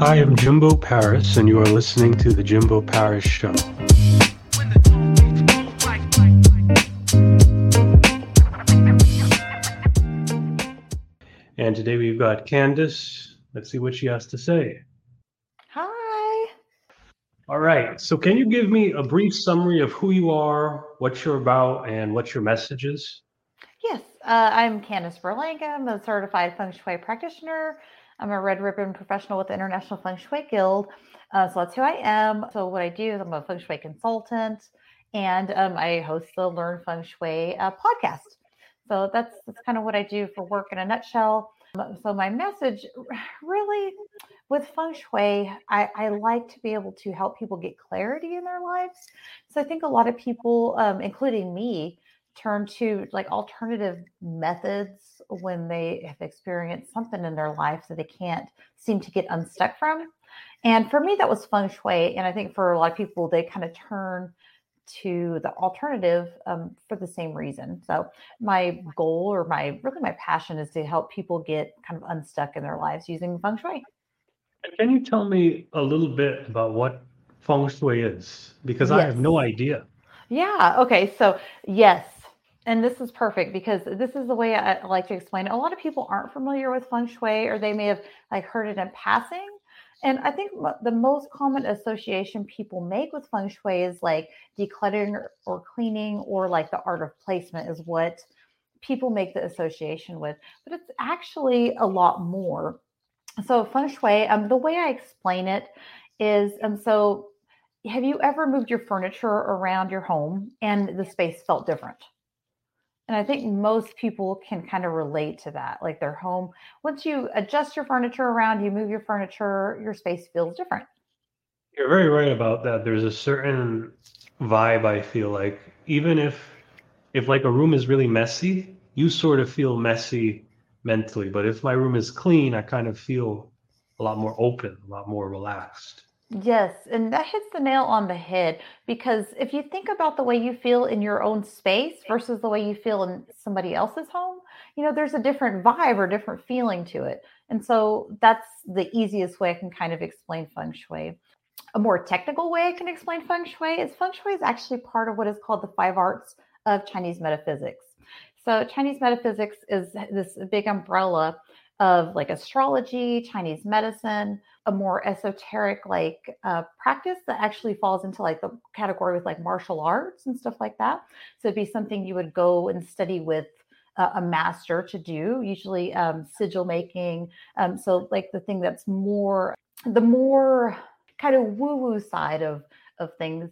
I am Jimbo Paris, and you are listening to The Jimbo Paris Show. And today we've got Candace. Let's see what she has to say. Hi. All right. So can you give me a brief summary of who you are, what you're about, and what your message is? Yes, I'm Candace Berlanga. I'm a certified feng shui practitioner. I'm a red ribbon professional with the International Feng Shui Guild. So that's who I am. So what I do is I'm a feng shui consultant, and I host the Learn Feng Shui podcast. So that's kind of what I do for work in a nutshell. So my message, really, with feng shui, I like to be able to help people get clarity in their lives. So I think a lot of people, including me, turn to like alternative methods when they have experienced something in their life that they can't seem to get unstuck from. And for me, that was feng shui. And I think for a lot of people, they kind of turn to the alternative for the same reason. So my goal or my passion is to help people get kind of unstuck in their lives using feng shui. And can you tell me a little bit about what feng shui is? Because I Yes. have no idea. Yeah. Okay. So, yes. And this is perfect because this is the way I like to explain it. A lot of people aren't familiar with feng shui, or they may have like heard it in passing. And I think the most common association people make with feng shui is like decluttering or cleaning, or like the art of placement is what people make the association with. But it's actually a lot more. So feng shui, the way I explain it is, so have you ever moved your furniture around your home and the space felt different? And I think most people can kind of relate to that. Like their home, once you adjust your furniture around, you move your furniture, your space feels different. You're very right about that. There's a certain vibe I feel like, even if like a room is really messy, you sort of feel messy mentally. But if my room is clean, I kind of feel a lot more open, a lot more relaxed. Yes, and that hits the nail on the head, because if you think about the way you feel in your own space versus the way you feel in somebody else's home, there's a different vibe or different feeling to it. And so that's the easiest way I can kind of explain feng shui. A more technical way I can explain feng shui is actually part of what is called the five arts of Chinese metaphysics. So Chinese metaphysics is this big umbrella of like astrology, Chinese medicine, a more esoteric like practice that actually falls into like the category with like martial arts and stuff like that. So it'd be something you would go and study with a master to do, usually sigil making. So like the thing that's the more kind of woo-woo side of things.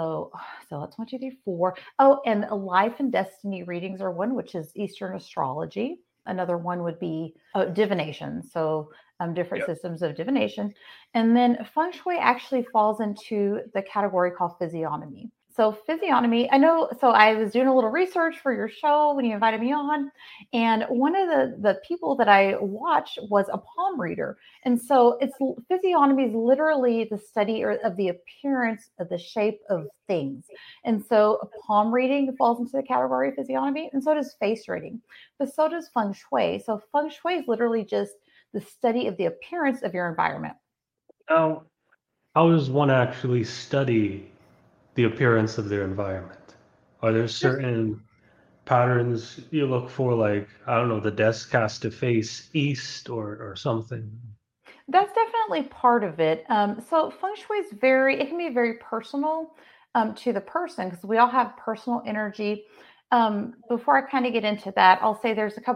So that's 1, 2, 3, 4. Oh, and life and destiny readings are one, which is Eastern astrology. Another one would be divination. So different Yeah. systems of divination. And then feng shui actually falls into the category called physiognomy. So physiognomy, I know. So I was doing a little research for your show when you invited me on, and one of the people that I watched was a palm reader. And so it's physiognomy is literally the study of the appearance of the shape of things. And so a palm reading falls into the category of physiognomy, and so does face reading. But so does feng shui. So feng shui is literally just the study of the appearance of your environment. Now, how does one actually study the appearance of their environment? Are there There's certain patterns you look for, like, I don't know, the desk has to face east or something? That's definitely part of it. So feng shui is it can be very personal to the person, because we all have personal energy. Before I kind of get into that, I'll say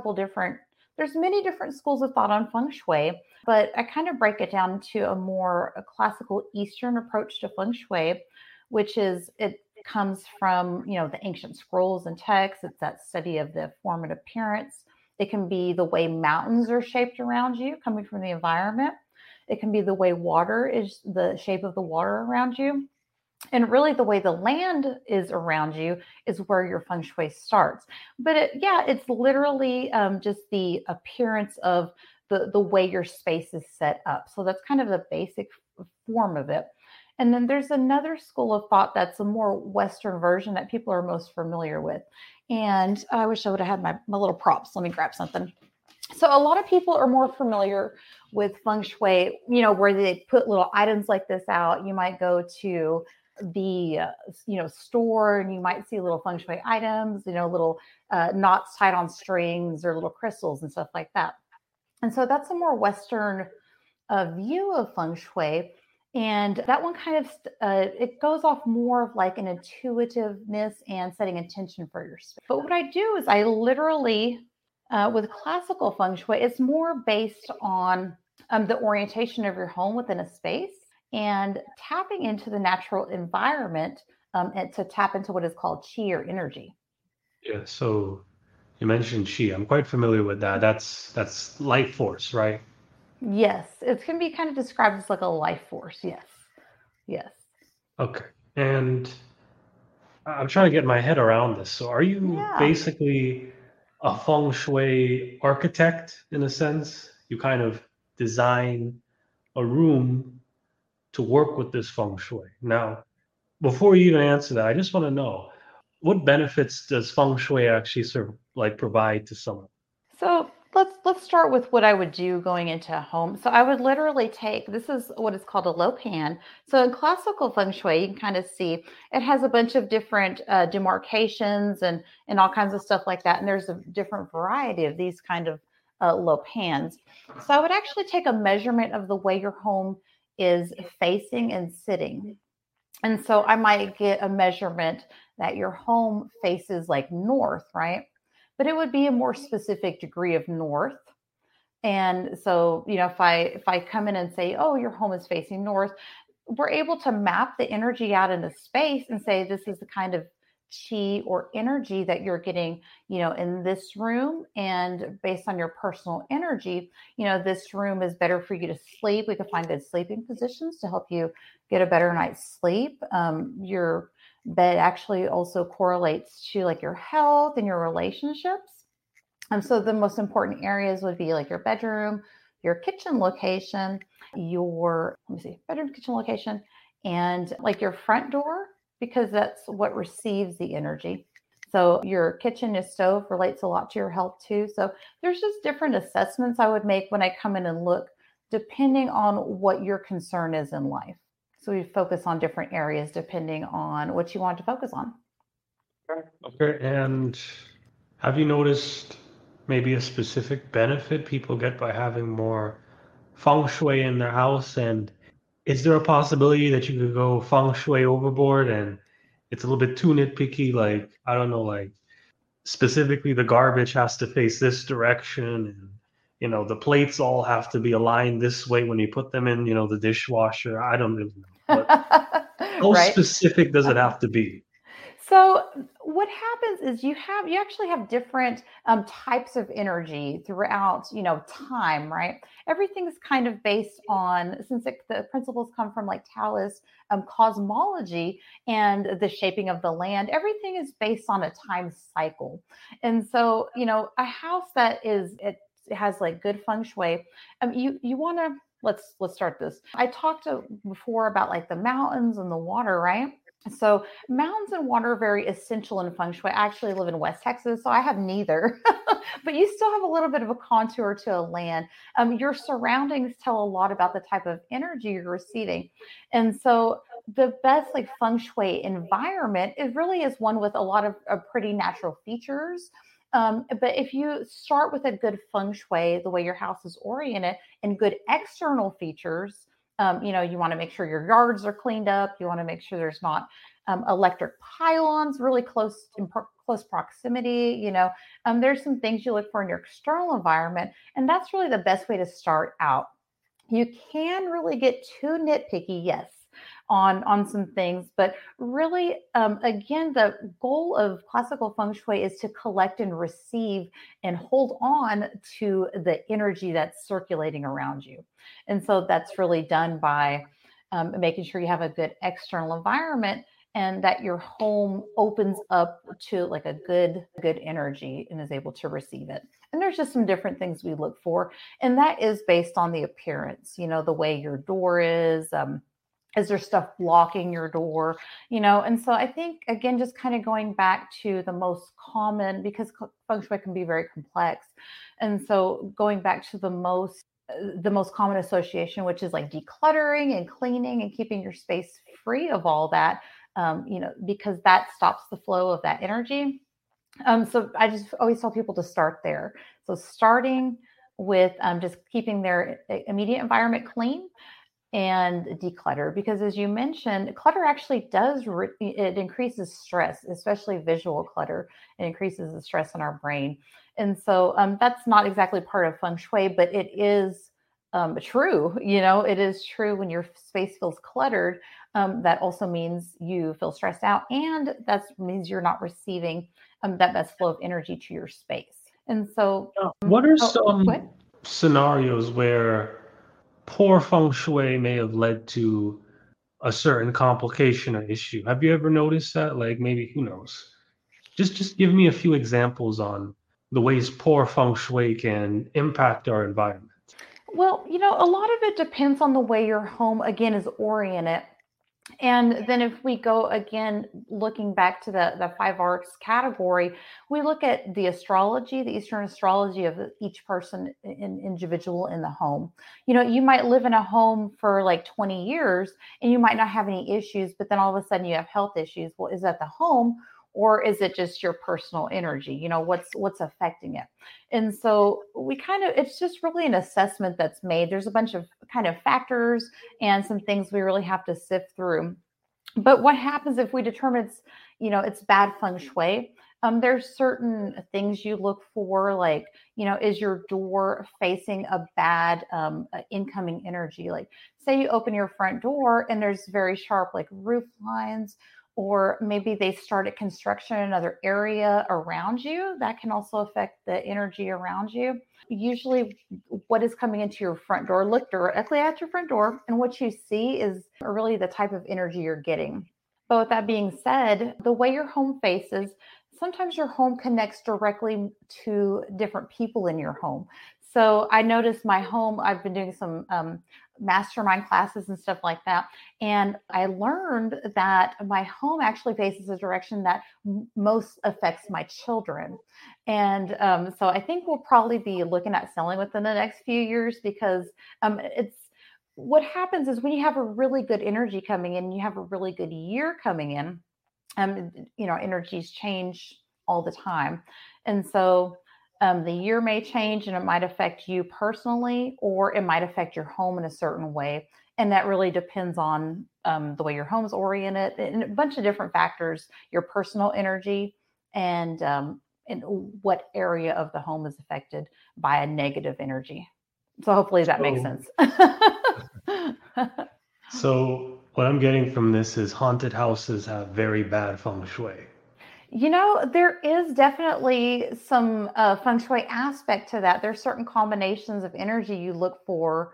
there's many different schools of thought on feng shui, but I kind of break it down to a classical Eastern approach to feng shui, which is it comes from, the ancient scrolls and texts. It's that study of the form and appearance. It can be the way mountains are shaped around you, coming from the environment. It can be the way water is the shape of the water around you. And really, the way the land is around you is where your feng shui starts. But it's literally just the appearance of the way your space is set up. So that's kind of the basic form of it. And then there's another school of thought that's a more Western version that people are most familiar with. And I wish I would have had my little props. Let me grab something. So a lot of people are more familiar with feng shui, where they put little items like this out. You might go to the store and you might see little feng shui items, little knots tied on strings or little crystals and stuff like that. And so that's a more Western view of feng shui. And that one kind of it goes off more of like an intuitiveness and setting intention for your space. But what I do is I literally with classical feng shui, it's more based on the orientation of your home within a space and tapping into the natural environment and to tap into what is called qi or energy. Yeah, so you mentioned chi. I'm quite familiar with that. That's life force, right? Yes, it can be kind of described as like a life force. Yes, yes. Okay. And I'm trying to get my head around this. So are you Yeah. basically a feng shui architect in a sense? You kind of design a room to work with this feng shui. Now, before you even answer that, I just want to know what benefits does feng shui actually provide to someone? So let's start with what I would do going into a home. So I would literally take this is what is called a lo pan. So in classical feng shui, you can kind of see it has a bunch of different demarcations and all kinds of stuff like that. And there's a different variety of these kind of lo pans. So I would actually take a measurement of the way your home is facing and sitting. And so I might get a measurement that your home faces like north, right? But it would be a more specific degree of north. And so, if I come in and say, "Oh, your home is facing north," we're able to map the energy out into space and say this is the kind of chi or energy that you're getting, in this room. And based on your personal energy, this room is better for you to sleep. We can find good sleeping positions to help you get a better night's sleep. Your bed actually also correlates to like your health and your relationships. So the most important areas would be like your bedroom, your kitchen location, your let me see, bedroom, kitchen location, and like your front door, because that's what receives the energy. So your kitchen, your stove relates a lot to your health too. So there's just different assessments I would make when I come in and look, depending on what your concern is in life. So we focus on different areas depending on what you want to focus on. Okay. And have you noticed maybe a specific benefit people get by having more feng shui in their house? And is there a possibility that you could go feng shui overboard and it's a little bit too nitpicky? Like, I don't know, like specifically the garbage has to face this direction and the plates all have to be aligned this way when you put them in, the dishwasher. I don't really know. But how Right. specific does it have to be? So what happens is you actually have different types of energy throughout time, right? Everything's kind of based on since the principles come from like Taoist cosmology and the shaping of the land. Everything is based on a time cycle, and so a house that it has like good feng shui. You want to let's start this. I talked before about like the mountains and the water, right? So mountains and water are very essential in feng shui. I actually live in West Texas, so I have neither, but you still have a little bit of a contour to a land. Your surroundings tell a lot about the type of energy you're receiving. And so the best like feng shui environment, it really is one with a lot of pretty natural features. But if you start with a good feng shui, the way your house is oriented, and good external features, you want to make sure your yards are cleaned up. You want to make sure there's not electric pylons really close proximity. There's some things you look for in your external environment, and that's really the best way to start out. You can really get too nitpicky, yes, on some things, but really, again, the goal of classical feng shui is to collect and receive and hold on to the energy that's circulating around you. And so that's really done by making sure you have a good external environment and that your home opens up to like a good energy and is able to receive it. And there's just some different things we look for, and that is based on the appearance, the way your door is, Is there stuff blocking your door? And so I think, again, just kind of going back to the most common, because feng shui can be very complex. And so going back to the most common association, which is like decluttering and cleaning and keeping your space free of all that, because that stops the flow of that energy. So I just always tell people to start there. So starting with just keeping their immediate environment clean and declutter, because as you mentioned, clutter actually it increases stress, especially visual clutter. It increases the stress in our brain. And so that's not exactly part of feng shui, but it is true. It is true. When your space feels cluttered, that also means you feel stressed out, and that means you're not receiving that best flow of energy to your space. And so What are oh, go ahead. some scenarios where poor feng shui may have led to a certain complication or issue? Have you ever noticed that? Like maybe, who knows? Just give me a few examples on the ways poor feng shui can impact our environment. Well, a lot of it depends on the way your home, again, is oriented. And then if we go again, looking back to the five arts category, we look at the astrology, the Eastern astrology of each person individual in the home. You might live in a home for like 20 years and you might not have any issues, but then all of a sudden you have health issues. Well, is that the home, or is it just your personal energy? What's affecting it? And so it's just really an assessment that's made. There's a bunch of kind of factors and some things we really have to sift through. But what happens if we determine it's bad feng shui? There's certain things you look for, like, is your door facing a bad incoming energy? Like, say you open your front door and there's very sharp, like, roof lines, or maybe they started construction in another area around you. That can also affect the energy around you. Usually, what is coming into your front door, look directly at your front door, and what you see is really the type of energy you're getting. But with that being said, the way your home faces, sometimes your home connects directly to different people in your home. So I noticed my home, I've been doing some mastermind classes and stuff like that. And I learned that my home actually faces a direction that most affects my children. And so I think we'll probably be looking at selling within the next few years, because it's what happens is when you have a really good energy coming in, you have a really good year coming in, energies change all the time. And so the year may change and it might affect you personally, or it might affect your home in a certain way. And that really depends on the way your home's oriented and a bunch of different factors, your personal energy, and what area of the home is affected by a negative energy. So hopefully that makes sense. So what I'm getting from this is haunted houses have very bad feng shui. There is definitely some feng shui aspect to that. There's certain combinations of energy you look for,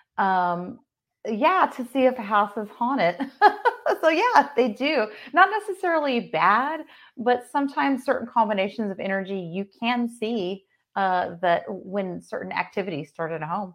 to see if a house is haunted. So yeah, they do. Not necessarily bad, but sometimes certain combinations of energy you can see that when certain activities start at a home.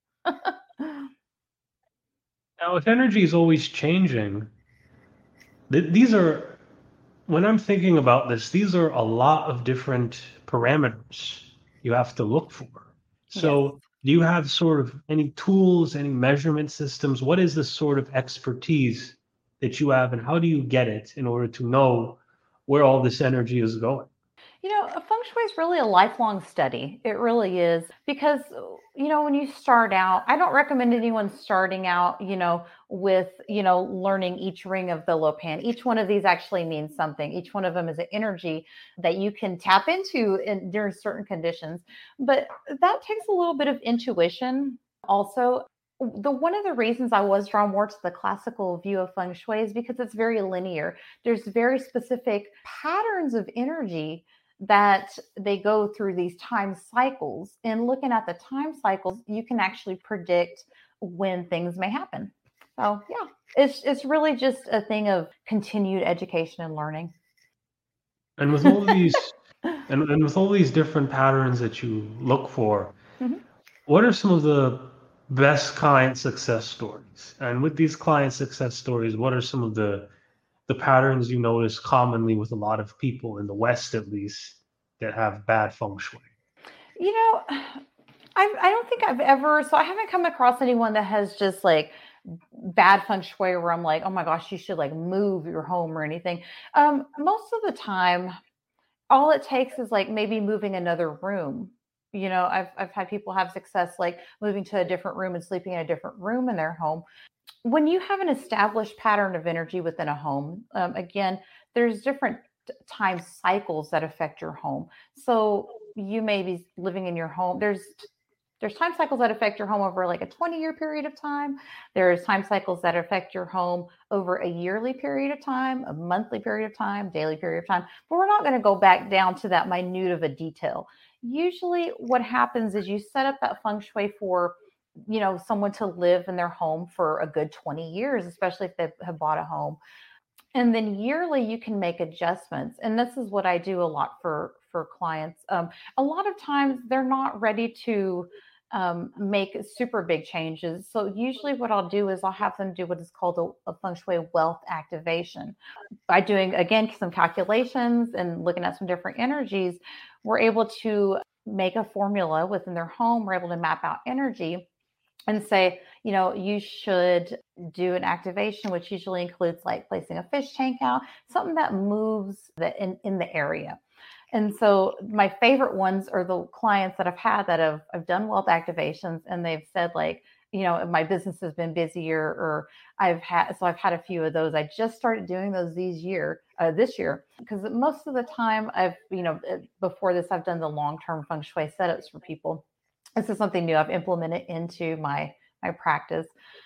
Now, if energy is always changing, these are, when I'm thinking about this, these are a lot of different parameters you have to look for. Yes. So, do you have sort of any tools, any measurement systems? What is the sort of expertise that you have, and how do you get it in order to know where all this energy is going? Feng Shui is really a lifelong study. It really is, because, when you start out, I don't recommend anyone starting out, with, learning each ring of the Lopan. Each one of these actually means something. Each one of them is an energy that you can tap into during certain conditions. But that takes a little bit of intuition. Also, one of the reasons I was drawn more to the classical view of feng shui is because it's very linear. There's very specific patterns of energy that they go through these time cycles. And looking at the time cycles, you can actually predict when things may happen. So yeah, it's really just a thing of continued education and learning. And with all these and with all these different patterns that you look for, Mhm. what are some of the best client success stories. And with these client success stories, what are some of the patterns you notice commonly with a lot of people in the West, at least, that have bad feng shui? You know, I don't think I've ever, so I haven't come across anyone that has just like bad feng shui where I'm like, oh my gosh, you should like move your home or anything. Most of the time, all it takes is like maybe moving another room. I've had people have success like moving to a different room and sleeping in a different room in their home. When you have an established pattern of energy within a home, again, there's different time cycles that affect your home. So you may be living in your home. There's time cycles that affect your home over like a 20-year period of time. There's time cycles that affect your home over a yearly period of time, a monthly period of time, daily period of time. But we're not going to go back down to that minute of a detail. Usually what happens is you set up that feng shui for someone to live in their home for a good 20 years, especially if they have bought a home. And then yearly you can make adjustments, and this is what I do a lot for clients. A lot of times they're not ready to make super big changes, so usually what I'll do is I'll have them do what is called a feng shui wealth activation. By doing again some calculations and looking at some different energies, we're able to make a formula within their home. We're able to map out energy and say, you should do an activation, which usually includes like placing a fish tank out, something that moves in the area. And so my favorite ones are the clients that I've had that I've done wealth activations, and they've said like, my business has been busier, or I've had a few of those. I just started doing those this year, because most of the time before this, I've done the long-term feng shui setups for people. This is something new I've implemented into my practice.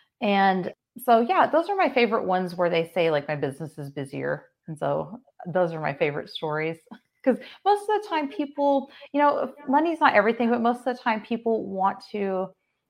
And so yeah, those are my favorite ones where they say like my business is busier. And so those are my favorite stories. Because most of the time people, money's not everything, but most of the time people want to,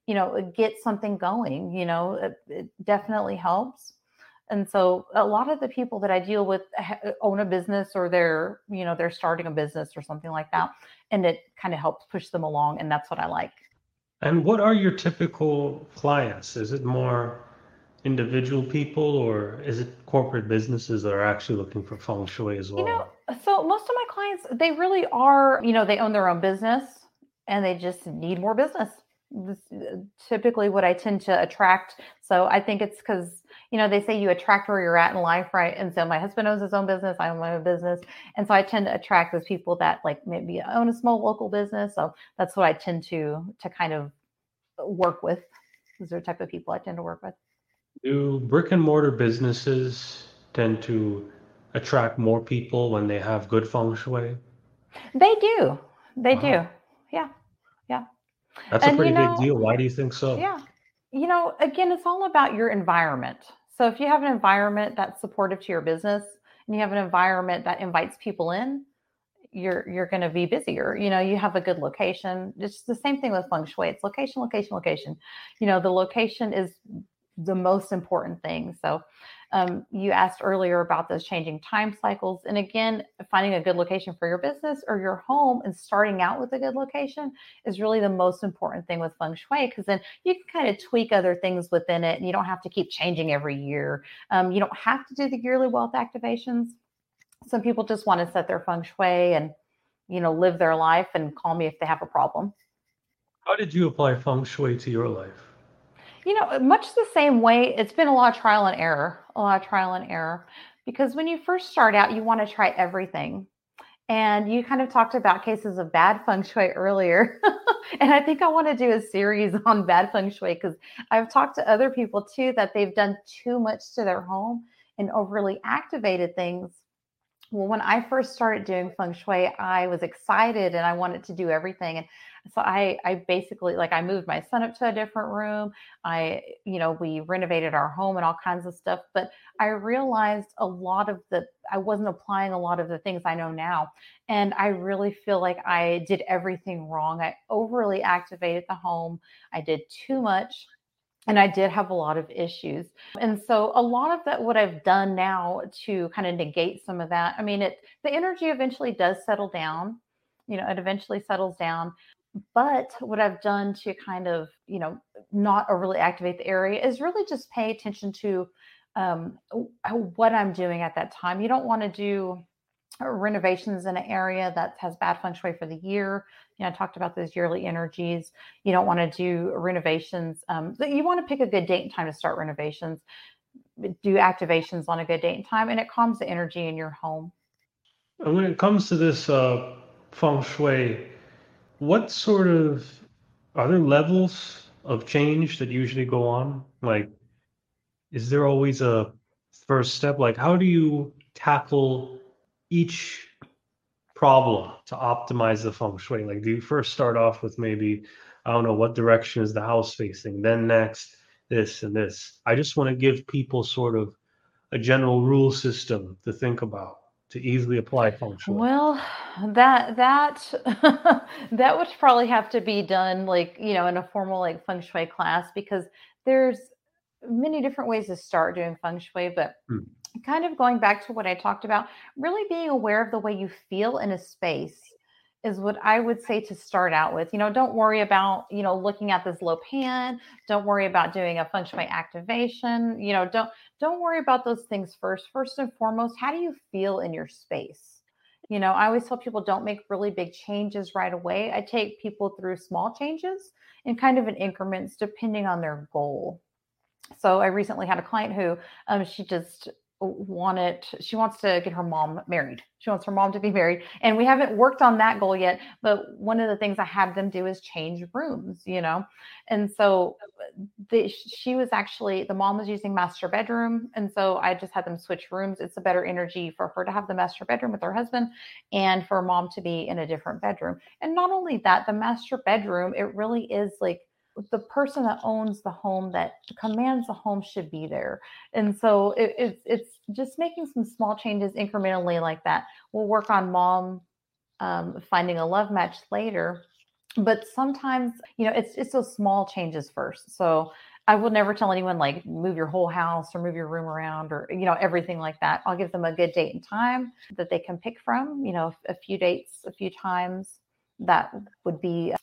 get something going, it definitely helps. And so a lot of the people that I deal with own a business, or they're starting a business or something like that. And it kind of helps push them along. And that's what I like. And what are your typical clients? Is it more individual people, or is it corporate businesses that are actually looking for feng shui as You well? know, so most of my clients, they really are, they own their own business and they just need more business. This typically what I tend to attract. So I think it's because, they say you attract where you're at in life, right? And so my husband owns his own business, I own my own business. And so I tend to attract those people that like maybe own a small local business. So that's what I tend to kind of work with. Those are the type of people I tend to work with. Do brick and mortar businesses tend to attract more people when they have good feng shui? They do. They do. Wow, Yeah. Yeah. that's a And, pretty big deal. Why do you think so? yeah. Again, it's all about your environment. So if you have an environment that's supportive to your business and you have an environment that invites people in, you're going to be busier. You have a good location. It's the same thing with feng shui. It's location, location, location. The location is the most important thing. So you asked earlier about those changing time cycles. And again, finding a good location for your business or your home and starting out with a good location is really the most important thing with feng shui, because then you can kind of tweak other things within it and you don't have to keep changing every year. You don't have to do the yearly wealth activations. Some people just want to set their feng shui and, live their life and call me if they have a problem. How did you apply feng shui to your life? Much the same way, it's been a lot of trial and error, because when you first start out, you want to try everything. And you kind of talked about cases of bad feng shui earlier. And I think I want to do a series on bad feng shui, because I've talked to other people too that they've done too much to their home and overly activated things. Well, when I first started doing feng shui, I was excited and I wanted to do everything. And so I basically, like, I moved my son up to a different room. We renovated our home and all kinds of stuff. But I realized I wasn't applying a lot of the things I know now. And I really feel like I did everything wrong. I overly activated the home. I did too much. And I did have a lot of issues. And so a lot of that, what I've done now to kind of negate some of that, I mean, the energy eventually does settle down. It eventually settles down. But what I've done to kind of, not overly activate the area is really just pay attention to what I'm doing at that time. You don't want to do renovations in an area that has bad feng shui for the year. I talked about those yearly energies. You don't want to do renovations. You want to pick a good date and time to start renovations, do activations on a good date and time, and it calms the energy in your home. And when it comes to this feng shui, what sort of are there levels of change that usually go on? Like, is there always a first step? Like, how do you tackle each problem to optimize the feng shui? Like, do you first start off with maybe, I don't know, what direction is the house facing? Then next, this and this. I just want to give people sort of a general rule system to think about to easily apply feng shui. Well, that that would probably have to be done like, in a formal like feng shui class, because there's many different ways to start doing feng shui, but Hmm. kind of going back to what I talked about, really being aware of the way you feel in a space is what I would say to start out with. Don't worry about, looking at this low pan. Don't worry about doing a feng shui activation. Don't worry about those things first. First and foremost, how do you feel in your space? I always tell people don't make really big changes right away. I take people through small changes and kind of in increments depending on their goal. So I recently had a client who she wants to get her mom married. She wants her mom to be married. And we haven't worked on that goal yet. But one of the things I had them do is change rooms. And so the mom was using master bedroom. And so I just had them switch rooms. It's a better energy for her to have the master bedroom with her husband and for mom to be in a different bedroom. And not only that, the master bedroom, it really is like the person that owns the home, that commands the home, should be there. And so it's just making some small changes incrementally like that. We'll work on mom finding a love match later, but sometimes it's those small changes first. So I will never tell anyone like move your whole house or move your room around or everything like that. I'll give them a good date and time that they can pick from, a few dates, a few times that would be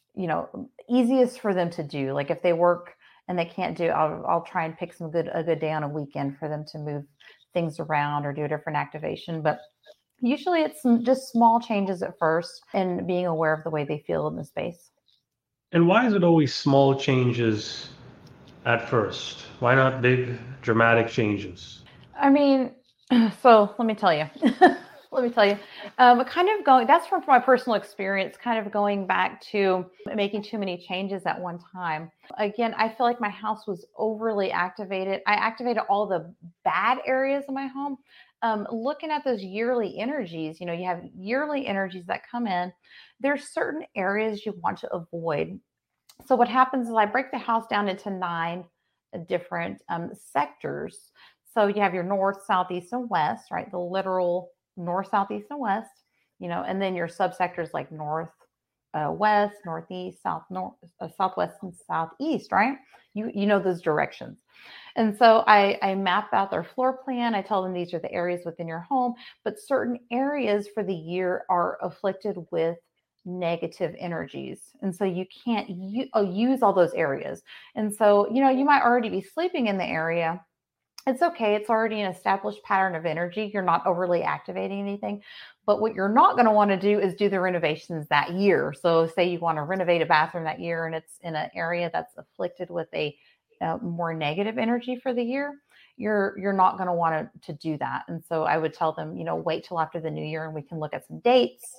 easiest for them to do. Like if they work and they can't do, I'll try and pick a good day on a weekend for them to move things around or do a different activation. But usually it's just small changes at first and being aware of the way they feel in the space. And why is it always small changes at first? Why not big dramatic changes? I mean, so let me tell you. Let me tell you, kind of going, that's from my personal experience, kind of going back to making too many changes at one time. Again, I feel like my house was overly activated. I activated all the bad areas of my home. Looking at those yearly energies, you have yearly energies that come in. There's certain areas you want to avoid. So what happens is I break the house down into 9 different sectors. So you have your north, south, east, and west, right? The literal north, south, east, and west, and then your subsectors like north, west, northeast, southwest, and southeast, right? You know those directions. And so I map out their floor plan. I tell them these are the areas within your home, but certain areas for the year are afflicted with negative energies. And so you can't use all those areas. And so, you might already be sleeping in the area. It's okay. It's already an established pattern of energy. You're not overly activating anything. But what you're not going to want to do is do the renovations that year. So say you want to renovate a bathroom that year and it's in an area that's afflicted with a more negative energy for the year. You're not going to want to do that. And so I would tell them, wait till after the new year and we can look at some dates,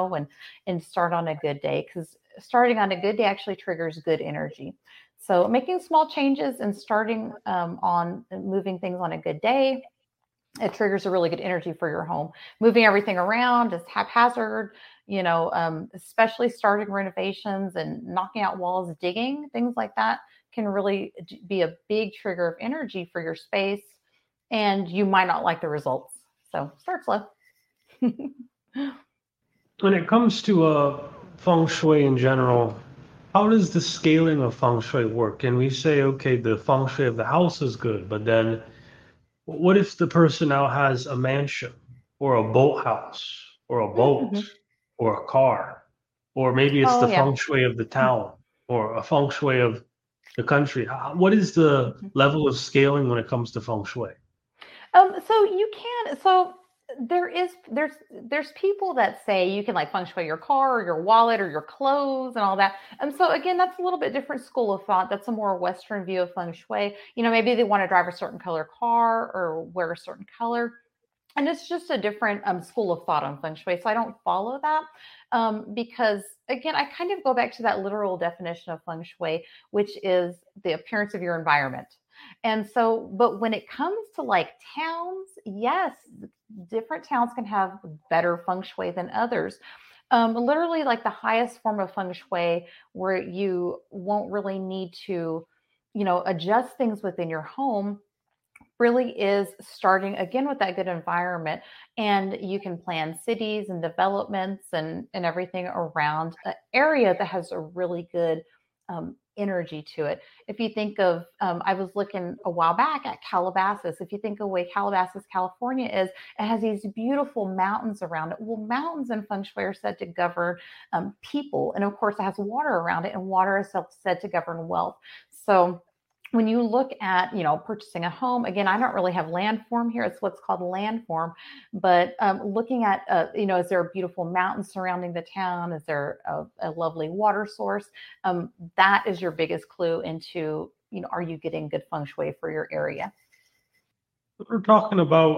and start on a good day, because starting on a good day actually triggers good energy. So making small changes and starting on moving things on a good day, it triggers a really good energy for your home. Moving everything around is haphazard, especially starting renovations and knocking out walls, digging, things like that can really be a big trigger of energy for your space, and you might not like the results. So start slow. When it comes to feng shui in general, how does the scaling of feng shui work? Can we say, okay, the feng shui of the house is good, but then what if the person now has a mansion or a boathouse or a boat Mhm. or a car? or maybe it's Oh the yeah. feng shui of the town or a feng shui of the country. What is the Mhm. level of scaling when it comes to feng shui? So you can so there's people that say you can like feng shui your car or your wallet or your clothes and all that. So again, that's a little bit different school of thought. That's a more Western view of feng shui. Maybe they want to drive a certain color car or wear a certain color. And it's just a different school of thought on feng shui. So I don't follow that because, again, I kind of go back to that literal definition of feng shui, which is the appearance of your environment. And so, but when it comes to like towns, yes, different towns can have better feng shui than others. Literally, like the highest form of feng shui, where you won't really need to, adjust things within your home really is starting again with that good environment, and you can plan cities and developments and everything around an area that has a really good energy to it. If you think of I was looking a while back at Calabasas. If you think of the way Calabasas, California is, it has these beautiful mountains around it. Well, mountains in feng shui are said to govern people, and of course it has water around it, and water is said to govern wealth. So when you look at purchasing a home, again, I don't really have land form here. It's what's called land form. But looking at is there a beautiful mountain surrounding the town? Is there a lovely water source? That is your biggest clue into, are you getting good feng shui for your area? We're talking about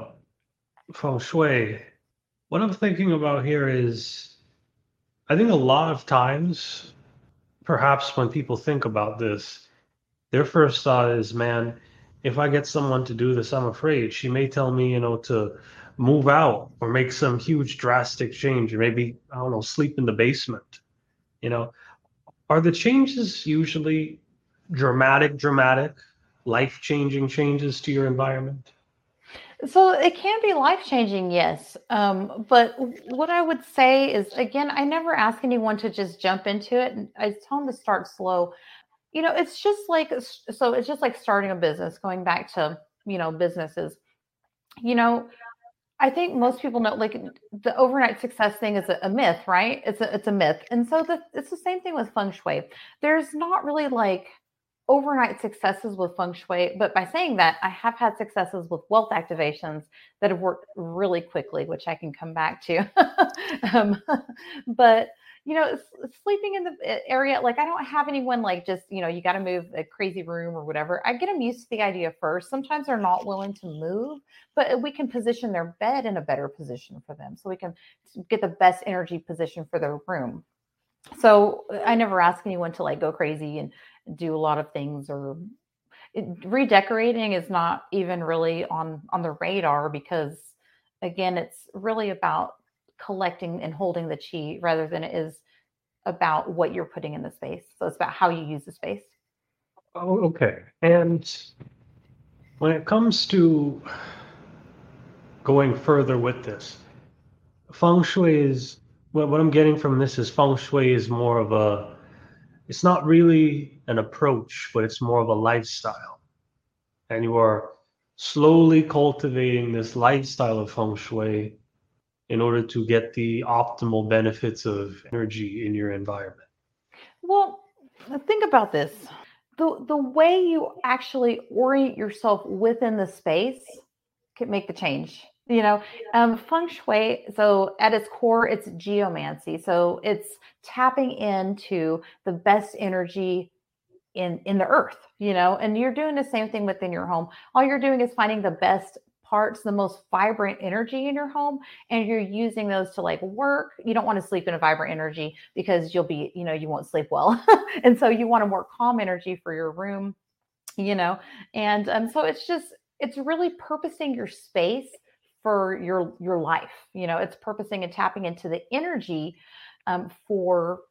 feng shui. What I'm thinking about here is, I think a lot of times, perhaps when people think about this, their first thought is, man, if I get someone to do this, I'm afraid she may tell me, to move out or make some huge drastic change, or maybe, I don't know, sleep in the basement. You know, are the changes usually dramatic, life-changing changes to your environment? So it can be life changing, yes. But what I would say is, again, I never ask anyone to just jump into it. And I tell them to start slow. It's just like, it's just like starting a business, going back to, businesses. You know, I think most people know, like, the overnight success thing is a myth, right? It's a myth, and so it's the same thing with feng shui. There's not really like overnight successes with feng shui, but by saying that, I have had successes with wealth activations that have worked really quickly, which I can come back to. um, but sleeping in the area, like I don't have anyone like just you got to move a crazy room or whatever. I get them used to the idea first. Sometimes they're not willing to move, but we can position their bed in a better position for them, so we can get the best energy position for their room. So I never ask anyone to like go crazy and do a lot of things, or redecorating is not even really on the radar, because again, it's really about collecting and holding the chi rather than it is about what you're putting in the space. So it's about how you use the space. Oh, okay. And when it comes to going further with this, feng shui is what I'm getting from this is feng shui is more of a, it's not really an approach, but it's more of a lifestyle. And you are slowly cultivating this lifestyle of feng shui in order to get the optimal benefits of energy in your environment. Well, think about this. The way you actually orient yourself within the space can make the change. Feng shui, so at its core, it's geomancy. So it's tapping into the best energy in the earth, and you're doing the same thing within your home. All you're doing is finding the best parts, the most vibrant energy in your home, and you're using those to like work. You don't want to sleep in a vibrant energy because you won't sleep well. And so you want a more calm energy for your room, and so it's really purposing your space for your life. It's purposing and tapping into the energy for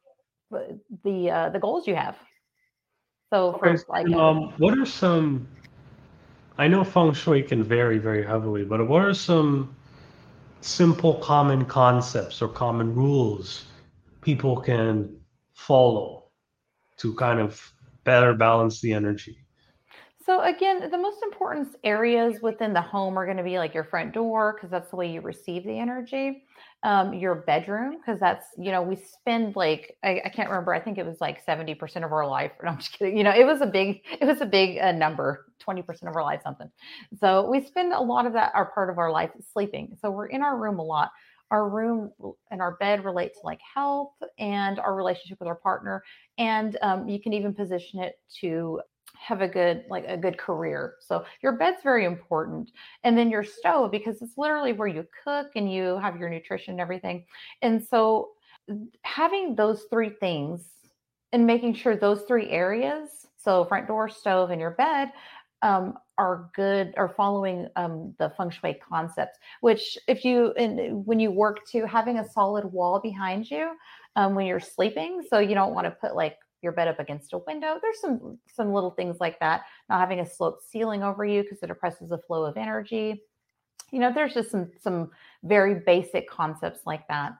the goals you have. So Okay, for like and, what are some, I know feng shui can vary very heavily, but what are some simple common concepts or common rules people can follow to kind of better balance the energy? So again, the most important areas within the home are going to be like your front door, because that's the way you receive the energy. Your bedroom, because that's, we spend like, I can't remember. I think it was like 70% of our life. No, I'm just kidding. It was a big number, 20% of our life, something. So we spend a lot of that, our part of our life sleeping. So we're in our room a lot. Our room and our bed relate to like health and our relationship with our partner. And you can even position it to have a good career. So your bed's very important. And then your stove, because it's literally where you cook and you have your nutrition and everything. And so having those three things and making sure those three areas, so front door, stove, and your bed, are good, are following the feng shui concepts, which when you work to having a solid wall behind you when you're sleeping, so you don't want to put like your bed up against a window. There's some little things like that. Not having a sloped ceiling over you because it depresses the flow of energy. There's just some very basic concepts like that.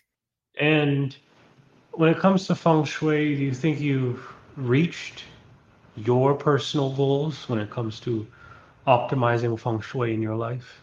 And when it comes to feng shui, do you think you've reached your personal goals when it comes to optimizing feng shui in your life?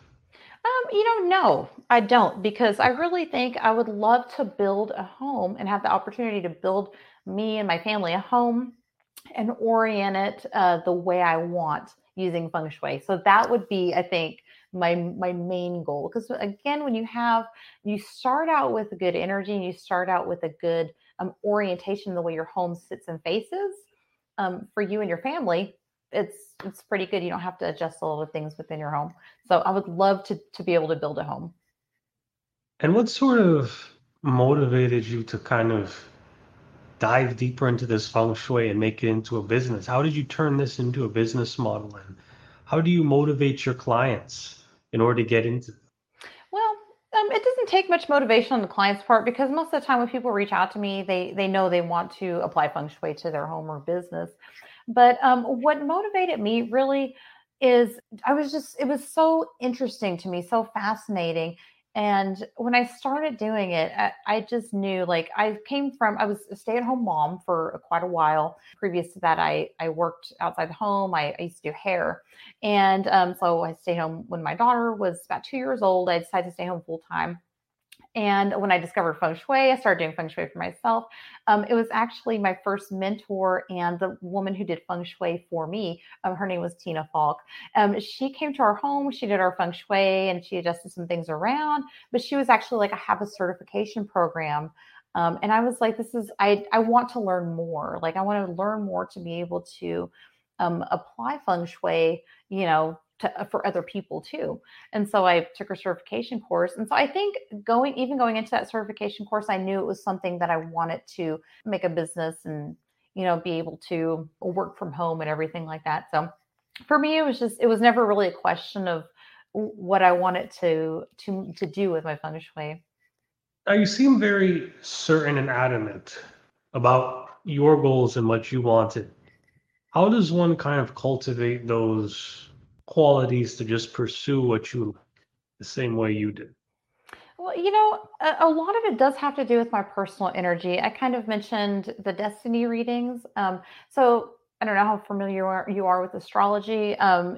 No, I don't, because I really think I would love to build a home and have the opportunity to build me and my family a home and orient it the way I want using feng shui. So that would be, I think, my main goal. Because again, when you start out with a good energy and you start out with a good orientation, the way your home sits and faces for you and your family, it's pretty good. You don't have to adjust a lot of things within your home. So I would love to be able to build a home. And what sort of motivated you to kind of dive deeper into this feng shui and make it into a business? How did you turn this into a business model? And how do you motivate your clients in order to get into? Well, it doesn't take much motivation on the client's part, because most of the time when people reach out to me, they know they want to apply feng shui to their home or business. But what motivated me really is it was so interesting to me, so fascinating. And when I started doing it, I just knew, like, I was a stay at home mom for quite a while. Previous to that, I worked outside the home. I used to do hair. And so I stayed home when my daughter was about 2 years old. I decided to stay home full time. And when I discovered feng shui, I started doing feng shui for myself. It was actually my first mentor and the woman who did feng shui for me. Her name was Tina Falk. She came to our home, she did our feng shui, and she adjusted some things around. But she was actually like, I have a certification program. And I was like, I want to learn more. Like, I want to learn more to be able to apply feng shui, for other people too. And so I took her certification course. And so I think going into that certification course, I knew it was something that I wanted to make a business and, be able to work from home and everything like that. So for me, it was never really a question of what I wanted to do with my feng shui. Now, you seem very certain and adamant about your goals and what you wanted. How does one kind of cultivate those qualities to just pursue what you like the same way you did? Well, a lot of it does have to do with my personal energy. I kind of mentioned the destiny readings. So I don't know how familiar you are with astrology.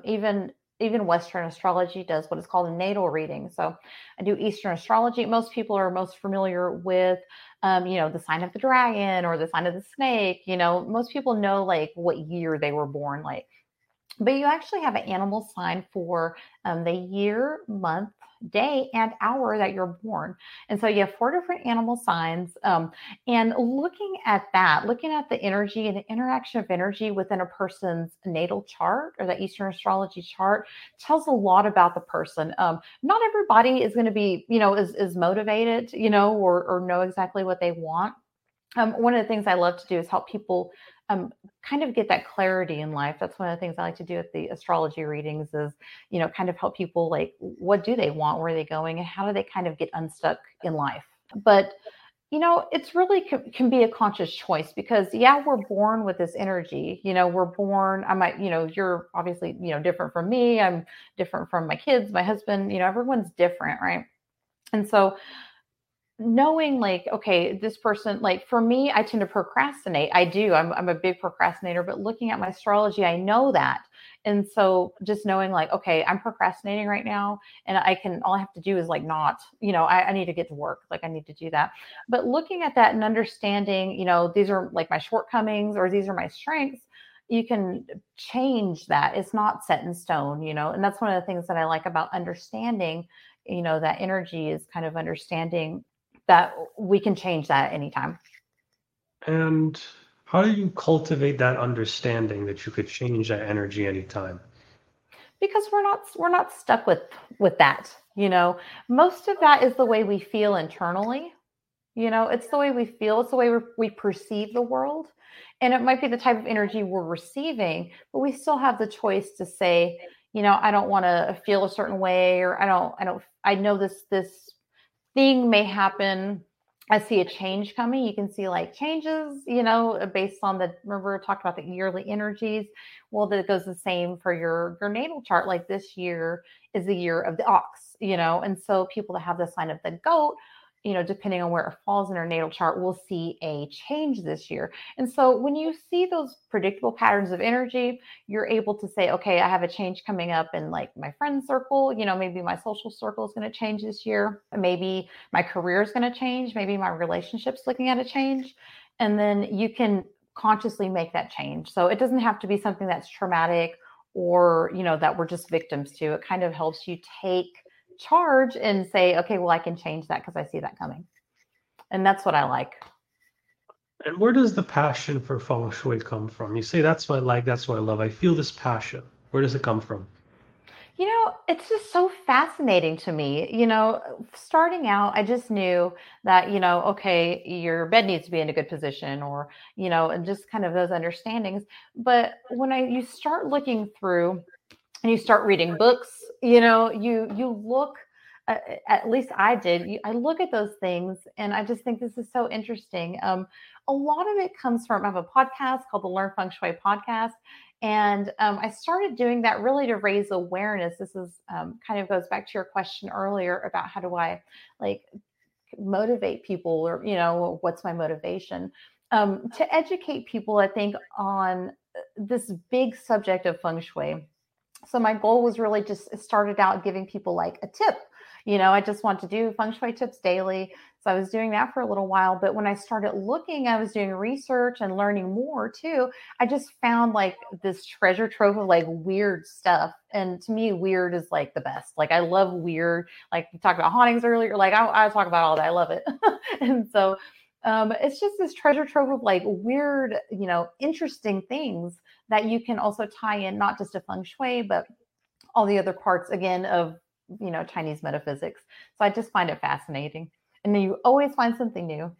Even Western astrology does what is called a natal reading. So I do Eastern astrology. Most people are most familiar with, the sign of the dragon or the sign of the snake. Most people know like what year they were born, like, but you actually have an animal sign for the year, month, day, and hour that you're born. And so you have four different animal signs. And looking at the energy and the interaction of energy within a person's natal chart or the Eastern astrology chart tells a lot about the person. Not everybody is going to be, is motivated, or know exactly what they want. One of the things I love to do is help people kind of get that clarity in life. That's one of the things I like to do with the astrology readings is, kind of help people, like, what do they want? Where are they going? And how do they kind of get unstuck in life? But, it's really can be a conscious choice, because yeah, we're born with this energy, we're born, you're obviously, different from me. I'm different from my kids, my husband, everyone's different. Right. And so knowing like, okay, this person, like for me, I tend to procrastinate. I do. I'm a big procrastinator, but looking at my astrology, I know that. And so just knowing like, okay, I'm procrastinating right now, and all I have to do is like not, I need to get to work. Like I need to do that. But looking at that and understanding, these are like my shortcomings or these are my strengths, you can change that. It's not set in stone, and that's one of the things that I like about understanding, that energy is kind of understanding that we can change that anytime. And how do you cultivate that understanding that you could change that energy anytime? Because we're not stuck with that. Most of that is the way we feel internally. It's the way we feel. It's the way we perceive the world, and it might be the type of energy we're receiving, but we still have the choice to say, I don't want to feel a certain way, or I know this thing may happen. I see a change coming. You can see like changes, based on remember we talked about the yearly energies. Well, that goes the same for your natal chart. Like this year is the year of the ox, and so people that have the sign of the goat, depending on where it falls in our natal chart, will see a change this year. And so when you see those predictable patterns of energy, you're able to say, okay, I have a change coming up in like my friend circle, maybe my social circle is going to change this year. Maybe my career is going to change. Maybe my relationship's looking at a change. And then you can consciously make that change. So it doesn't have to be something that's traumatic or, that we're just victims to. It kind of helps you take charge and say, okay, well, I can change that because I see that coming. And that's what I like. And where does the passion for feng shui come from? You say, that's what I like, that's what I love. I feel this passion. Where does it come from? It's just so fascinating to me. Starting out, I just knew that, okay, your bed needs to be in a good position or, and just kind of those understandings. But when you start looking through and you start reading books, you look, at least I did, I look at those things and I just think this is so interesting. A lot of it comes from, I have a podcast called the Learn Feng Shui podcast. And I started doing that really to raise awareness. This is kind of goes back to your question earlier about how do I like motivate people, or, what's my motivation? To educate people, I think, on this big subject of feng shui. So my goal was really just started out giving people like a tip. I just want to do feng shui tips daily. So I was doing that for a little while. But when I started looking, I was doing research and learning more too. I just found like this treasure trove of like weird stuff. And to me, weird is like the best. Like I love weird. Like you talked about hauntings earlier. Like I talk about all that. I love it. And so it's just this treasure trove of like weird, interesting things that you can also tie in, not just to feng shui, but all the other parts again of, Chinese metaphysics. So I just find it fascinating. And then you always find something new.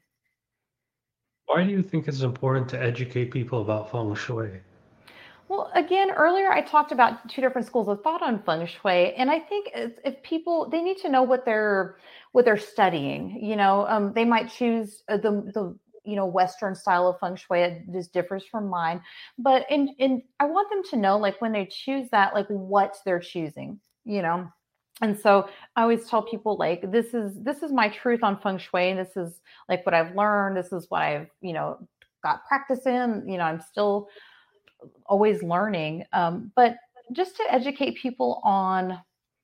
Why do you think it's important to educate people about feng shui? Well, again, earlier I talked about two different schools of thought on feng shui, and I think if people they need to know what they're studying. They might choose the Western style of feng shui. It just differs from mine, but in I want them to know like when they choose that, like what they're choosing. And so I always tell people like this is my truth on feng shui, and this is like what I've learned. This is what I've got practice in. I'm still always learning, but just to educate people on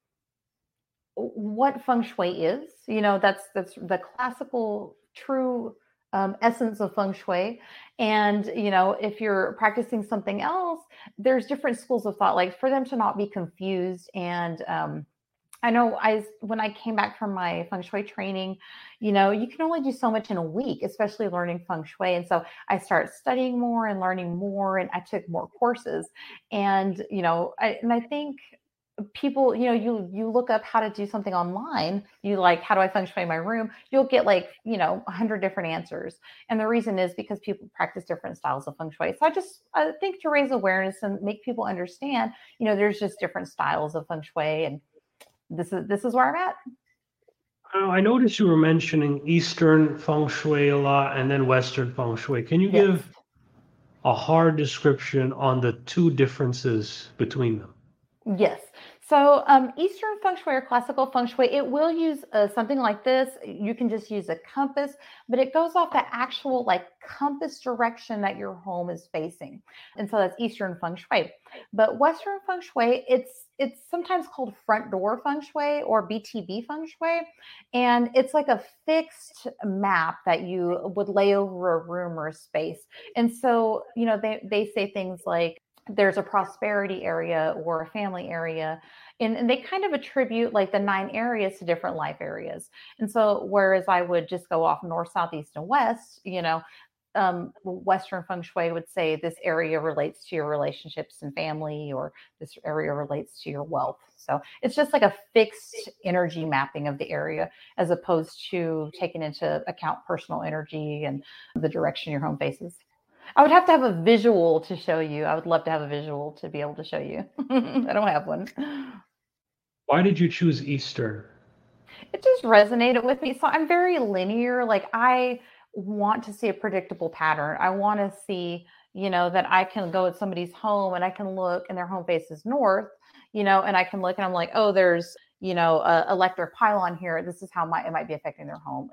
what feng shui is. That's the classical true essence of feng shui. And if you're practicing something else, there's different schools of thought, like for them to not be confused. And I know when I came back from my feng shui training, you can only do so much in a week, especially learning feng shui. And so I started studying more and learning more, and I took more courses. And I think people, you look up how to do something online. You like, how do I feng shui my room? You'll get like 100 different answers, and the reason is because people practice different styles of feng shui. So I think to raise awareness and make people understand, there's just different styles of feng shui, and this is where I'm at. I noticed you were mentioning Eastern feng shui a lot and then Western feng shui. Can you Yes. give a hard description on the two differences between them? Yes. So, Eastern feng shui or classical feng shui, it will use something like this. You can just use a compass, but it goes off the actual like compass direction that your home is facing, and so that's Eastern feng shui. But Western feng shui, it's sometimes called front door feng shui or BTB feng shui, and it's like a fixed map that you would lay over a room or a space. And so, they say things like there's a prosperity area or a family area, and they kind of attribute like the 9 areas to different life areas. And so whereas I would just go off north, south, east, and west, Western feng shui would say this area relates to your relationships and family, or this area relates to your wealth. So it's just like a fixed energy mapping of the area, as opposed to taking into account personal energy and the direction your home faces. I would have to have a visual to show you. I would love to have a visual to be able to show you. I don't have one. Why did you choose Eastern? It just resonated with me. So I'm very linear. Like I want to see a predictable pattern. I want to see, that I can go at somebody's home and I can look and their home faces north, and I can look and I'm like, oh, there's, a electric pylon here. This is how it might be affecting their home.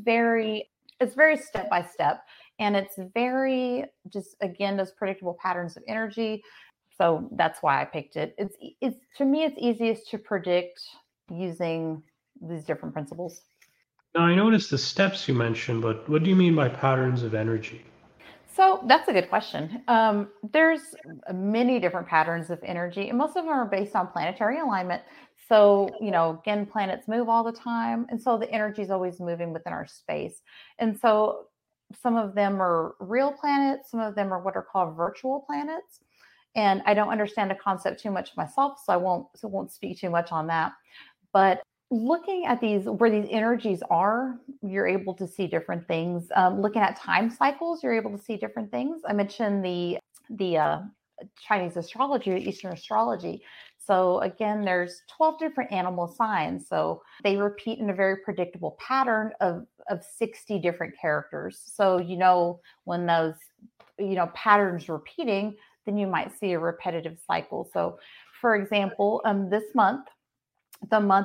It's very step by step. And it's very just, again, those predictable patterns of energy. So that's why I picked it. It's to me, it's easiest to predict using these different principles. Now, I noticed the steps you mentioned, but what do you mean by patterns of energy? So that's a good question. There's many different patterns of energy, and most of them are based on planetary alignment. So, again, planets move all the time. And so the energy is always moving within our space. And so some of them are real planets, some of them are what are called virtual planets. And I don't understand the concept too much myself, so I won't speak too much on that. But looking at these, where these energies are, you're able to see different things. Looking at time cycles, you're able to see different things. I mentioned the Chinese astrology, Eastern astrology. So again, there's 12 different animal signs. So they repeat in a very predictable pattern of 60 different characters. So when those patterns repeating, then you might see a repetitive cycle. So for example, this month, the month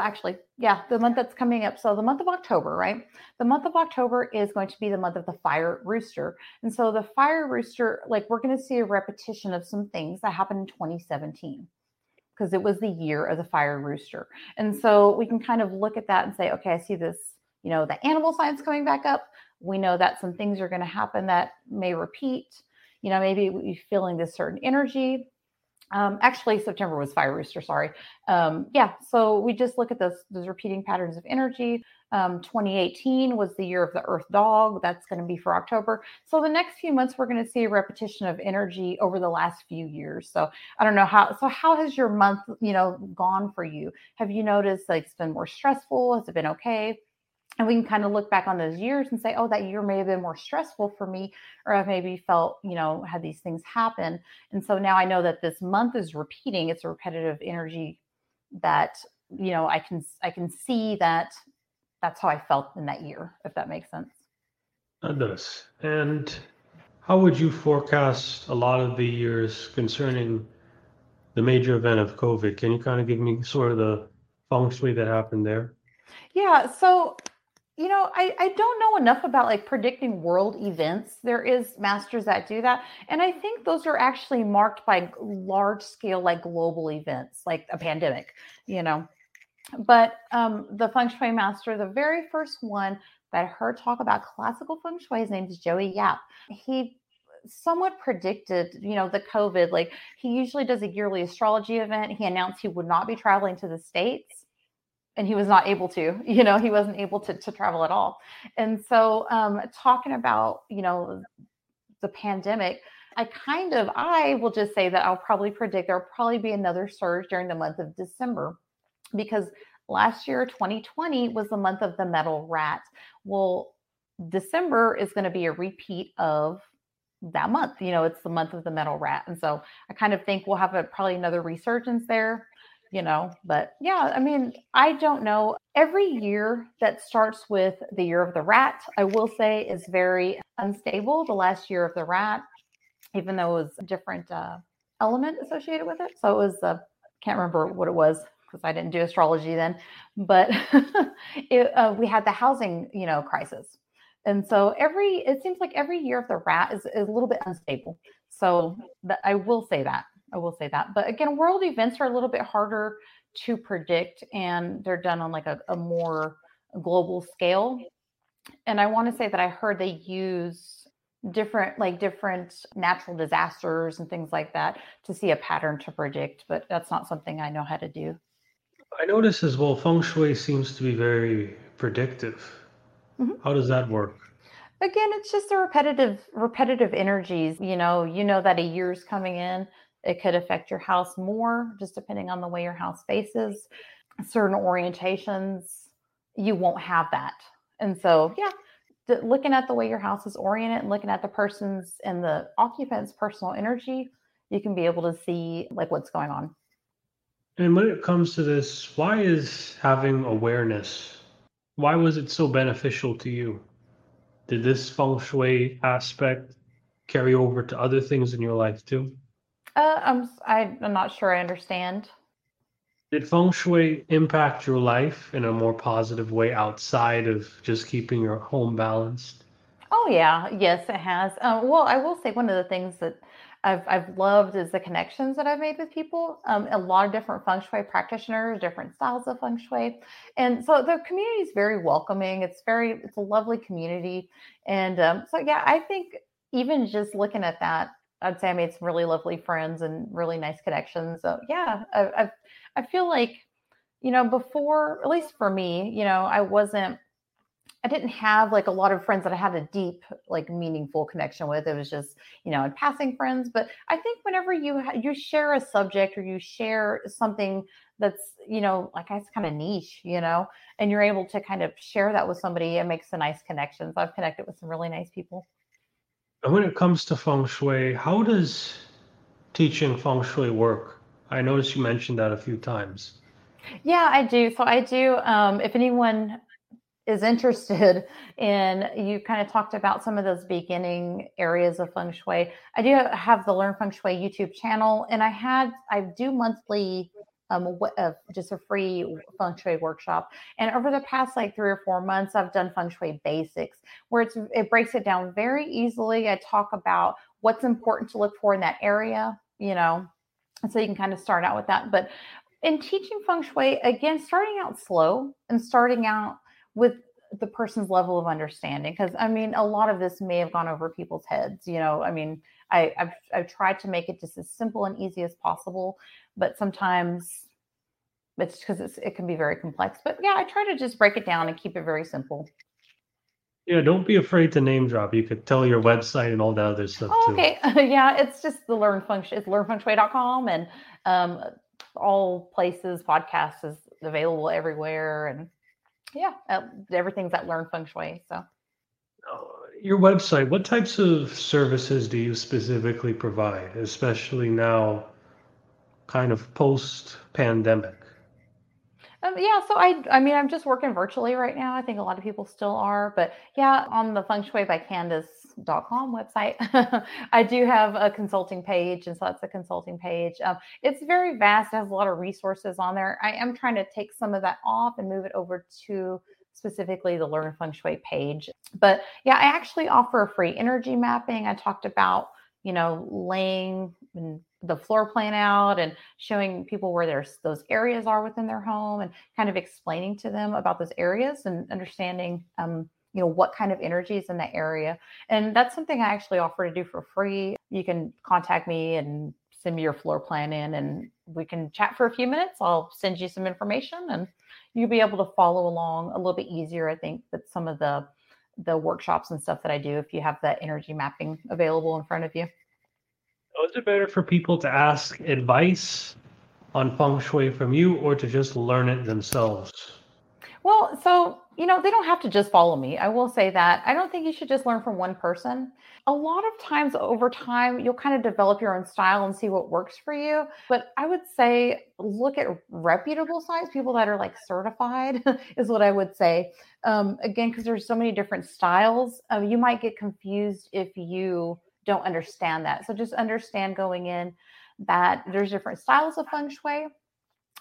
the month that's coming up, so the month of October, right? The month of October is going to be the month of the fire rooster. And so the fire rooster, like, we're going to see a repetition of some things that happened in 2017, because it was the year of the fire rooster. And so we can kind of look at that and say, okay, I see this, the animal signs coming back up. We know that some things are going to happen that may repeat. Maybe we're feeling this certain energy. Actually, September was fire rooster. Sorry. So we just look at those repeating patterns of energy. 2018 was the year of the earth dog. That's going to be for October. So the next few months, we're going to see a repetition of energy over the last few years. So I don't know how has your month, gone for you? Have you noticed like it's been more stressful? Has it been okay? And we can kind of look back on those years and say, oh, that year may have been more stressful for me, or I've maybe felt, had these things happen. And so now I know that this month is repeating. It's a repetitive energy that, I can see that that's how I felt in that year, if that makes sense. That does. And how would you forecast a lot of the years concerning the major event of COVID? Can you kind of give me sort of the feng shui that happened there? Yeah. So I don't know enough about like predicting world events. There is masters that do that. And I think those are actually marked by large scale, like global events, like a pandemic, But the feng shui master, the very first one that I heard talk about classical feng shui, his name is Joey Yap. He somewhat predicted, the COVID. Like, he usually does a yearly astrology event. He announced he would not be traveling to the States, and he was not able to, he wasn't able to travel at all. And so talking about, the pandemic, I will just say that I'll probably predict there'll probably be another surge during the month of December, because last year, 2020, was the month of the metal rat. Well, December is going to be a repeat of that month. It's the month of the metal rat. And so I kind of think we'll have probably another resurgence there. But yeah, I mean, I don't know. Every year that starts with the year of the rat, I will say, is very unstable. The last year of the rat, even though it was a different element associated with it. So it was can't remember what it was because I didn't do astrology then, but we had the housing, crisis. And so it seems like every year of the rat is a little bit unstable. So I will say that. I will say that. But again, world events are a little bit harder to predict, and they're done on like a more global scale. And I want to say that I heard they use different natural disasters and things like that to see a pattern to predict, but that's not something I know how to do. I notice as well, feng shui seems to be very predictive. Mhm. How does that work? Again, it's just the repetitive energies. You know that a year's coming in. It could affect your house more, just depending on the way your house faces. Certain orientations, you won't have that. And so, yeah, looking at the way your house is oriented and looking at the person's and the occupant's personal energy, you can be able to see like what's going on. And when it comes to this, why is having awareness, why was it so beneficial to you? Did this feng shui aspect carry over to other things in your life too? I'm not sure I understand. Did feng shui impact your life in a more positive way outside of just keeping your home balanced? Oh yeah, yes, it has. Well, I will say one of the things that I've loved is the connections that I've made with people. A lot of different feng shui practitioners, different styles of feng shui, and so the community is very welcoming. It's a lovely community, and so yeah, I think even just looking at that, I'd say I made some really lovely friends and really nice connections. So yeah, I feel like before, at least for me, I didn't have like a lot of friends that I had a deep, like meaningful connection with. It was just, in passing friends. But I think whenever you share a subject or you share something that's, like it's kind of niche, and you're able to kind of share that with somebody, it makes a nice connection. So I've connected with some really nice people. And when it comes to feng shui, how does teaching feng shui work? I noticed you mentioned that a few times. Yeah, I do. So I do. If anyone is interested in, you kind of talked about some of those beginning areas of feng shui. I do have the Learn Feng Shui YouTube channel, and I do monthly just a free feng shui workshop. And over the past like 3 or 4 months, I've done feng shui basics, where it breaks it down very easily. I talk about what's important to look for in that area, and so you can kind of start out with that. But in teaching feng shui, again, starting out slow and starting out with the person's level of understanding. Because I mean, a lot of this may have gone over people's heads. I mean, I've tried to make it just as simple and easy as possible, but sometimes it's because it can be very complex. But yeah, I try to just break it down and keep it very simple. Yeah, don't be afraid to name drop. You could tell your website and all that other stuff Oh, too. okay. Yeah, it's just the Learn Feng Shui. It's learnfengshui.com, and um, all places, podcasts is available everywhere. And yeah, everything's at Learn Feng Shui. So. Your website, what types of services do you specifically provide, especially now, kind of post pandemic? Yeah, so I mean, I'm just working virtually right now. I think a lot of people still are, but yeah, on the Feng Shui by Candace.com website, I do have a consulting page, and so that's a consulting page. It's very vast; it has a lot of resources on there. I am trying to take some of that off and move it over to specifically the Learn Feng Shui page. But yeah, I actually offer free energy mapping. I talked about laying the floor plan out and showing people where those areas are within their home, and kind of explaining to them about those areas and understanding what kind of energy is in that area. And that's something I actually offer to do for free. You can contact me and send me your floor plan in, and we can chat for a few minutes. I'll send you some information, and you'll be able to follow along a little bit easier, I think, with some of the workshops and stuff that I do if you have that energy mapping available in front of you. Is it better for people to ask advice on feng shui from you or to just learn it themselves? Well, so, they don't have to just follow me. I will say that. I don't think you should just learn from one person. A lot of times over time, you'll kind of develop your own style and see what works for you. But I would say look at reputable sites, people that are like certified is what I would say. Again, because there's so many different styles, you might get confused if you don't understand that. So just understand going in that there's different styles of feng shui.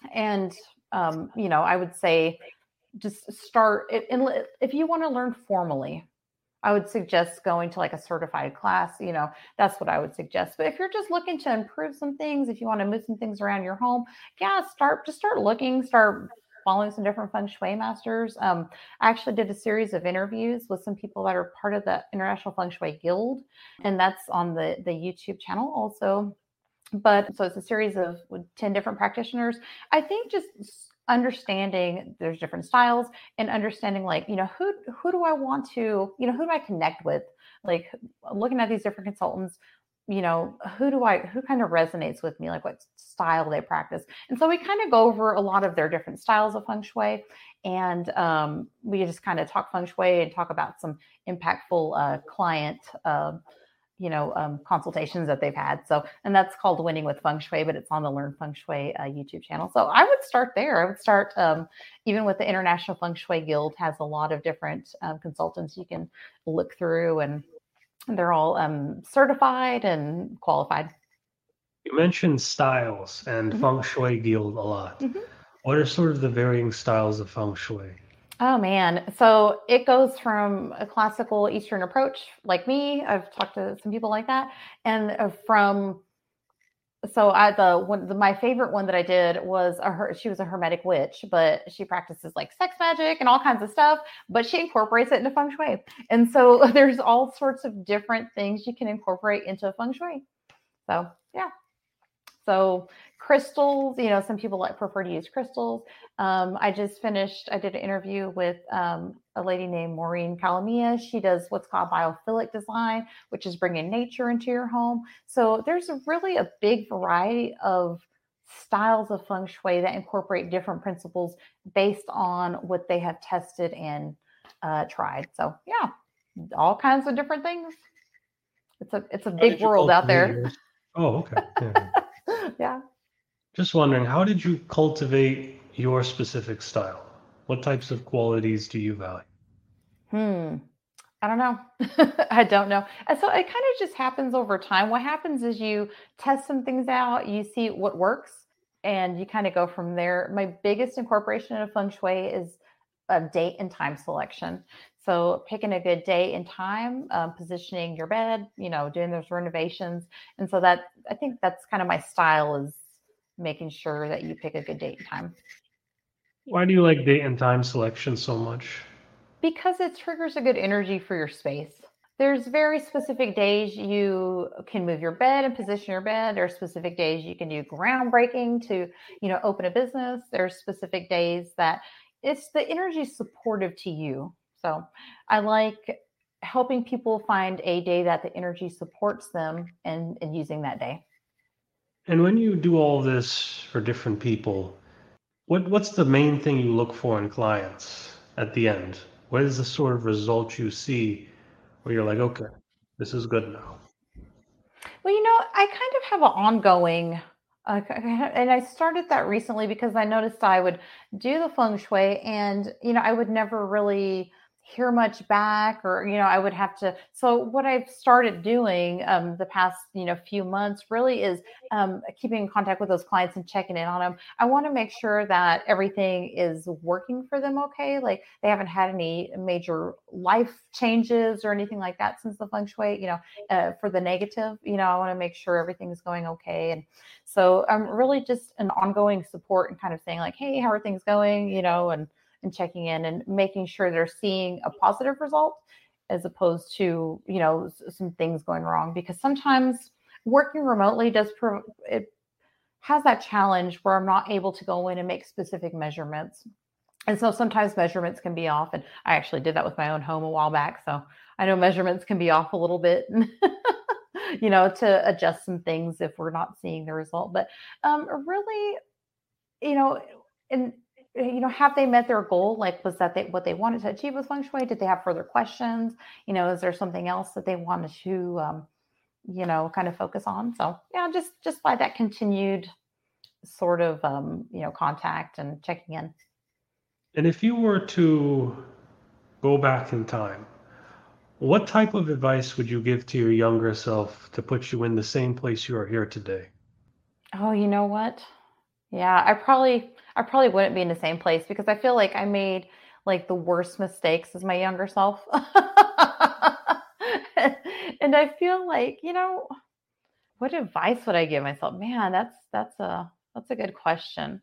And I would say just start it. And if you want to learn formally, I would suggest going to like a certified class. That's what I would suggest. But if you're just looking to improve some things, if you want to move some things around your home, yeah, start looking, start following some different feng shui masters. I actually did a series of interviews with some people that are part of the International Feng Shui Guild, and that's on the YouTube channel also. But so it's a series of 10 different practitioners. I think just understanding there's different styles and understanding like, who do I want to, who do I connect with? Like looking at these different consultants, who kind of resonates with me, like what style they practice. And so we kind of go over a lot of their different styles of feng shui. And we just kind of talk feng shui and talk about some impactful client consultations that they've had. So, and that's called Winning with Feng Shui, but it's on the Learn Feng Shui YouTube channel. So I would start there. I would start even with the International Feng Shui Guild has a lot of different consultants you can look through, and they're all certified and qualified. You mentioned styles and Mm-hmm. Feng Shui Guild a lot. Mm-hmm. What are sort of the varying styles of Feng Shui? Oh man. So it goes from a classical Eastern approach, like me. I've talked to some people like that, and from my favorite one that I did was she was a hermetic witch, but she practices like sex magic and all kinds of stuff, but she incorporates it into feng shui. And so there's all sorts of different things you can incorporate into feng shui. So yeah. So crystals, some people prefer to use crystals. I did an interview with a lady named Maureen Calamia. She does what's called biophilic design, which is bringing nature into your home. So there's really a big variety of styles of feng shui that incorporate different principles based on what they have tested and tried. So yeah, all kinds of different things. It's a How big did you world out cultivate there. yours? Oh, okay. Yeah. Yeah. Just wondering, how did you cultivate your specific style? What types of qualities do you value? Hmm. I don't know. I don't know. And so it kind of just happens over time. What happens is you test some things out, you see what works, and you kind of go from there. My biggest incorporation of feng shui is a date and time selection. So picking a good date and time, positioning your bed, doing those renovations. And so I think that's kind of my style, is making sure that you pick a good date and time. Why do you like date and time selection so much? Because it triggers a good energy for your space. There's very specific days you can move your bed and position your bed. There are specific days you can do groundbreaking to, open a business. There's specific days that it's the energy supportive to you. So I like helping people find a day that the energy supports them, and using that day. And when you do all this for different people, what's the main thing you look for in clients at the end? What is the sort of result you see where you're like, okay, this is good now? Well, I kind of have an ongoing, and I started that recently because I noticed I would do the feng shui, and I would never really hear much back, or I would have to. So what I've started doing the past few months really is keeping in contact with those clients and checking in on them. I want to make sure that everything is working for them okay, like they haven't had any major life changes or anything like that since the feng shui. For the negative, I want to make sure everything's going okay. And so I'm really just an ongoing support and kind of saying like, hey, how are things going? And checking in and making sure they're seeing a positive result, as opposed to, some things going wrong. Because sometimes working remotely it has that challenge where I'm not able to go in and make specific measurements. And so sometimes measurements can be off. And I actually did that with my own home a while back. So I know measurements can be off a little bit, to adjust some things if we're not seeing the result. But really, you know, and have they met their goal? Like, was that what they wanted to achieve with feng shui? Did they have further questions? Is there something else that they wanted to, kind of focus on? So yeah, just by that continued sort of, contact and checking in. And if you were to go back in time, what type of advice would you give to your younger self to put you in the same place you are here today? Oh, you know what? Yeah, I probably wouldn't be in the same place because I feel like I made like the worst mistakes as my younger self. And I feel like, what advice would I give myself? Man, that's a good question.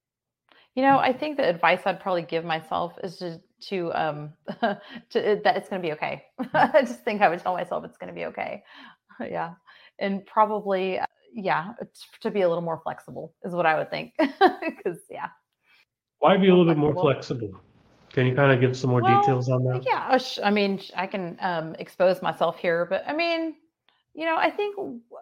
I think the advice I'd probably give myself is to that it's going to be okay. I just think I would tell myself it's going to be okay. Yeah. And probably yeah, to be a little more flexible is what I would think. Cuz yeah, Why be a more little bit more flexible. flexible? Can you kind of give some more Well, details on that? yeah, I mean, I can expose myself here, but I mean, I think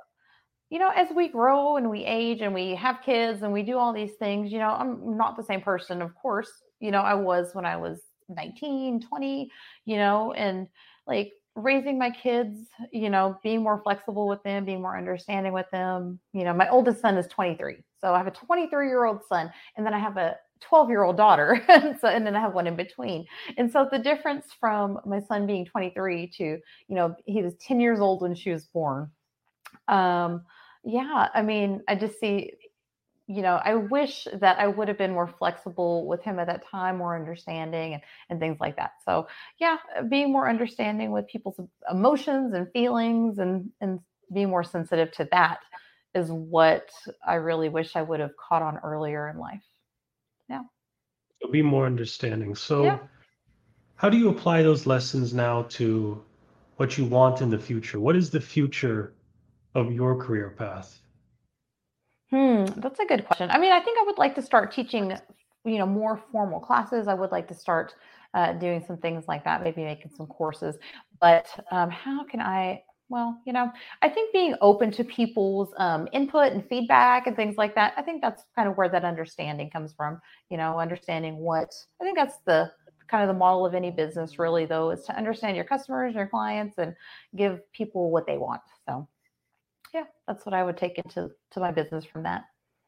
as we grow and we age and we have kids and we do all these things, I'm not the same person, of course, I was when I was 19, 20, and like raising my kids, being more flexible with them, being more understanding with them. My oldest son is 23. So I have a 23-year-old son, and then I have a 12-year-old daughter. And then I have one in between. And so the difference from my son being 23 to, he was 10 years old when she was born. Um, yeah, I mean, I just see, I wish that I would have been more flexible with him at that time, more understanding and things like that. So, yeah, being more understanding with people's emotions and feelings and being more sensitive to that is what I really wish I would have caught on earlier in life. Yeah. So be more understanding. Yeah. So, how do you apply those lessons now to what you want in the future? What is the future of your career path? That's a good question. I mean, I think I would like to start teaching, more formal classes. I would like to start doing some things like that, maybe making some courses. But how can I? Well, I think being open to people's input and feedback and things like that. I think that's kind of where that understanding comes from. Understanding what I think that's the kind of the model of any business, really, though, is to understand your customers, your clients, and give people what they want. So yeah, that's what I would take into my business from that.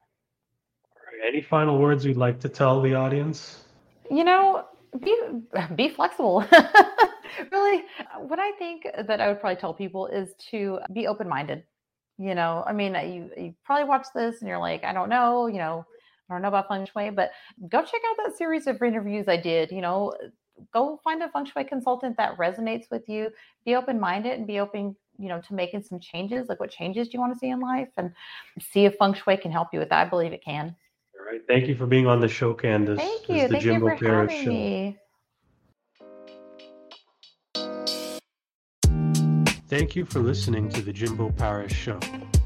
Any final words you'd like to tell the audience? You know, be be flexible. Really, what I think that I would probably tell people is to be open minded. I mean, you probably watch this and you're like, I don't know, I don't know about feng shui, but go check out that series of interviews I did. Go find a feng shui consultant that resonates with you. Be open minded and be open, to making some changes. Like, what changes do you want to see in life, and see if feng shui can help you with that. I believe it can. All right. Thank you for being on the show, Candace. Thank This is you. the Thank you Jimbo for Paris having Show. me. Thank you for listening to the Jimbo Paris Show.